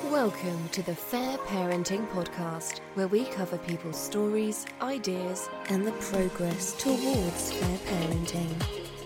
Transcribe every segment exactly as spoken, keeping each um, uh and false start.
Welcome to the Fair Parenting Podcast, where we cover people's stories, ideas, and the progress towards fair parenting.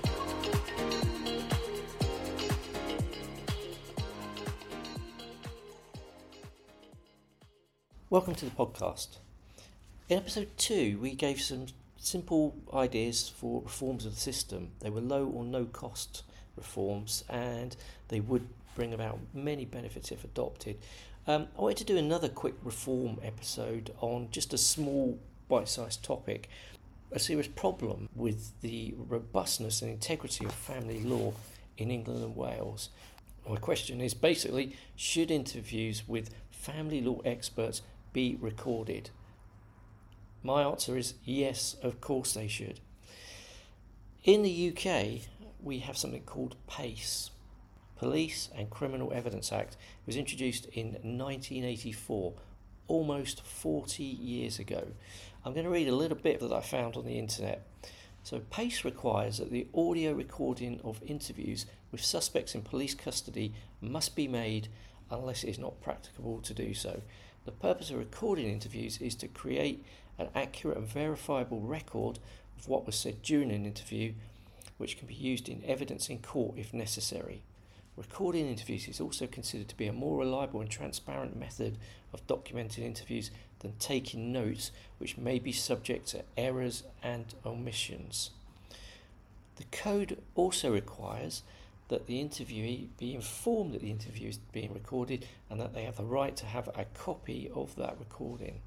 Welcome to the podcast. In episode two, we gave some simple ideas for reforms of the system. They were low or no cost reforms, and they would bring about many benefits if adopted. Um, I wanted to do another quick reform episode on just a small bite-sized topic, a serious problem with the robustness and integrity of family law in England and Wales. My question is basically, should interviews with family law experts be recorded? My answer is yes, of course they should. In the U K, we have something called PACE, Police and Criminal Evidence Act. It was introduced in nineteen eighty-four, almost forty years ago. I'm going to read a little bit that I found on the internet. So PACE requires that the audio recording of interviews with suspects in police custody must be made unless it is not practicable to do so. The purpose of recording interviews is to create an accurate and verifiable record of what was said during an interview, which can be used in evidence in court if necessary. Recording interviews is also considered to be a more reliable and transparent method of documenting interviews than taking notes, which may be subject to errors and omissions. The code also requires that the interviewee be informed that the interview is being recorded and that they have the right to have a copy of that recording.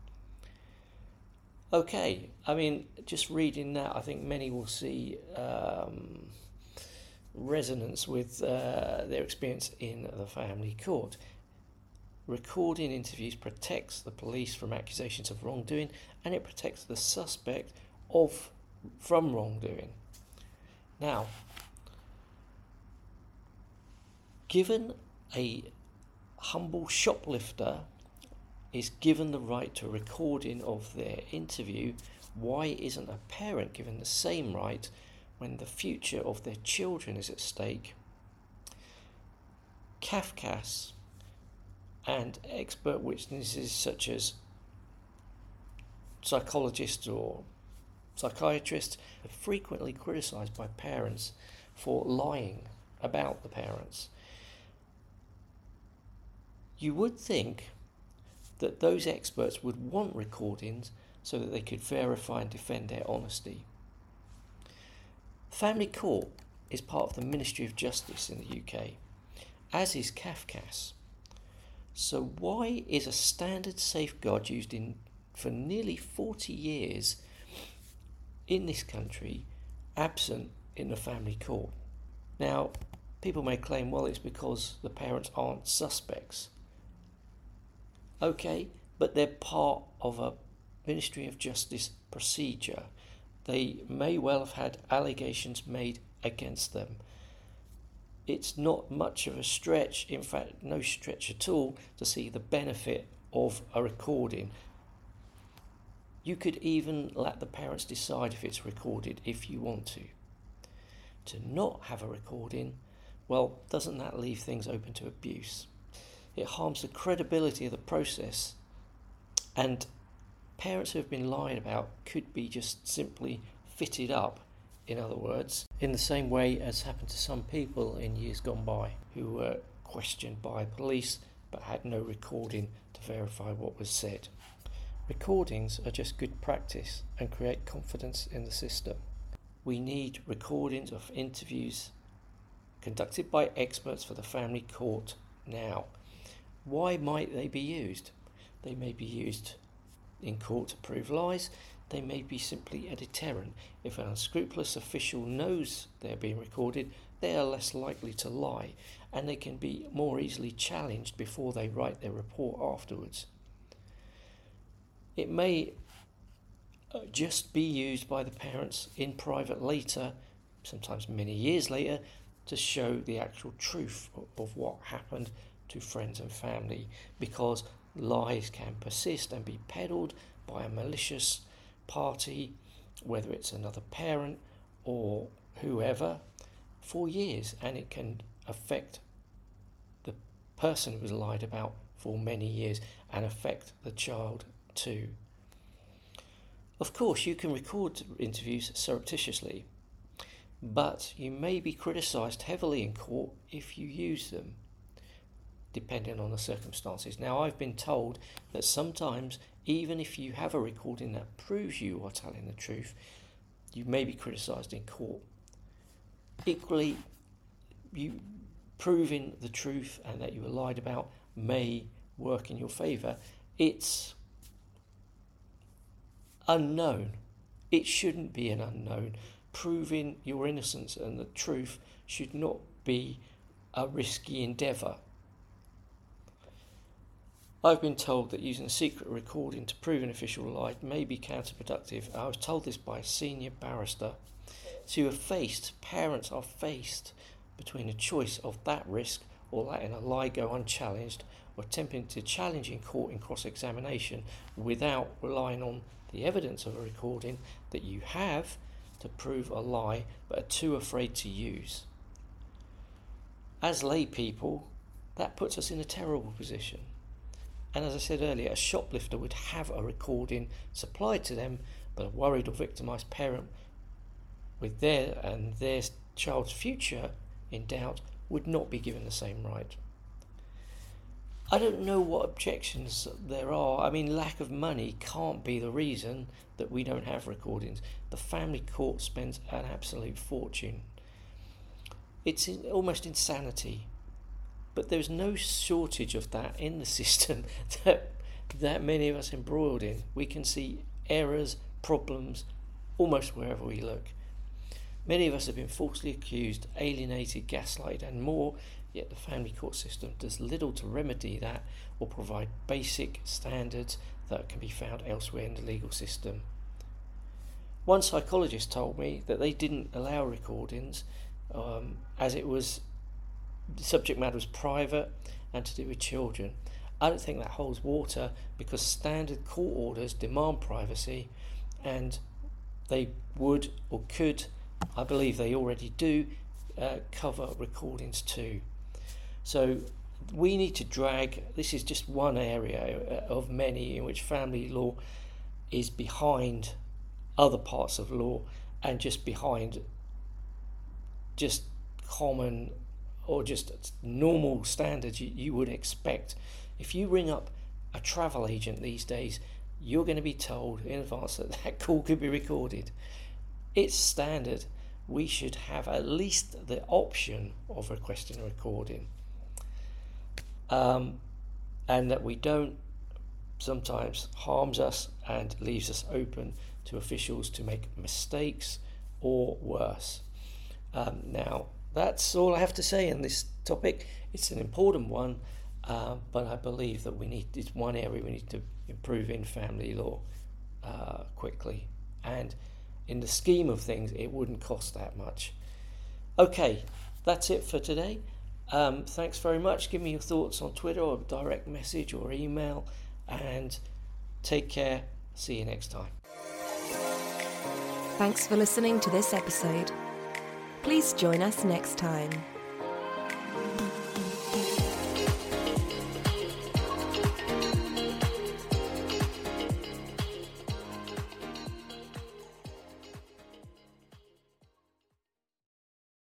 Okay, I mean, just reading that, I think many will see um, resonance with uh, their experience in the family court. Recording interviews protects the police from accusations of wrongdoing, and it protects the suspect of from wrongdoing. Now, given a humble shoplifter is given the right to a recording of their interview, why isn't a parent given the same right when the future of their children is at stake? Cafcass and expert witnesses such as psychologists or psychiatrists are frequently criticised by parents for lying about the parents. You would think that those experts would want recordings so that they could verify and defend their honesty. Family Court is part of the Ministry of Justice in the U K, as is Cafcass. So why is a standard safeguard used in for nearly forty years in this country absent in the Family Court? Now, people may claim, well, it's because the parents aren't suspects. Okay, but they're part of a Ministry of Justice procedure. They may well have had allegations made against them. It's not much of a stretch, in fact, no stretch at all, to see the benefit of a recording. You could even let the parents decide if it's recorded if you want to. To not have a recording, well, doesn't that leave things open to abuse? It harms the credibility of the process, and parents who have been lied about could be just simply fitted up, in other words, in the same way as happened to some people in years gone by who were questioned by police but had no recording to verify what was said. Recordings are just good practice and create confidence in the system. We need recordings of interviews conducted by experts for the family court now. Why might they be used? They may be used in court to prove lies. They may be simply a deterrent. If an unscrupulous official knows they're being recorded, they are less likely to lie, and they can be more easily challenged before they write their report afterwards. It may just be used by the parents in private later, sometimes many years later, to show the actual truth of what happened to friends and family, because lies can persist and be peddled by a malicious party, whether it's another parent or whoever, for years, and it can affect the person who was lied about for many years and affect the child too. Of course, you can record interviews surreptitiously, but you may be criticised heavily in court if you use them, depending on the circumstances. Now, I've been told that sometimes, even if you have a recording that proves you are telling the truth, you may be criticised in court. Equally, you proving the truth and that you were lied about may work in your favour. It's unknown. It shouldn't be an unknown. Proving your innocence and the truth should not be a risky endeavour. I've been told that using a secret recording to prove an official lie may be counterproductive. I was told this by a senior barrister. So you're faced, parents are faced between a choice of that risk or letting a lie go unchallenged, or attempting to challenge in court in cross-examination without relying on the evidence of a recording that you have to prove a lie but are too afraid to use. As lay people, that puts us in a terrible position. And as I said earlier, a shoplifter would have a recording supplied to them, but a worried or victimised parent with their and their child's future in doubt would not be given the same right. I don't know what objections there are. I mean, lack of money can't be the reason that we don't have recordings. The family court spends an absolute fortune. It's in, almost insanity. But there's no shortage of that in the system that, that many of us embroiled in. We can see errors, problems, almost wherever we look. Many of us have been falsely accused, alienated, gaslighted and more, yet the family court system does little to remedy that or provide basic standards that can be found elsewhere in the legal system. One psychologist told me that they didn't allow recordings um, as it was, the subject matter was private and to do with children. I don't think that holds water because standard court orders demand privacy, and they would or could, I believe they already do, uh, cover recordings too. So we need to drag, this is just one area of many in which family law is behind other parts of law and just behind just common or just normal standards you, you would expect. If you ring up a travel agent these days, you're going to be told in advance that that call could be recorded. It's standard. We should have at least the option of requesting a recording. Um, and that we don't sometimes harms us and leaves us open to officials to make mistakes or worse. Um, now, that's all I have to say on this topic. It's an important one, uh, but I believe that we need, it's one area we need to improve in family law uh, quickly. And in the scheme of things, it wouldn't cost that much. Okay, that's it for today. Um, thanks very much. Give me your thoughts on Twitter or direct message or email, and take care. See you next time. Thanks for listening to this episode. Please join us next time.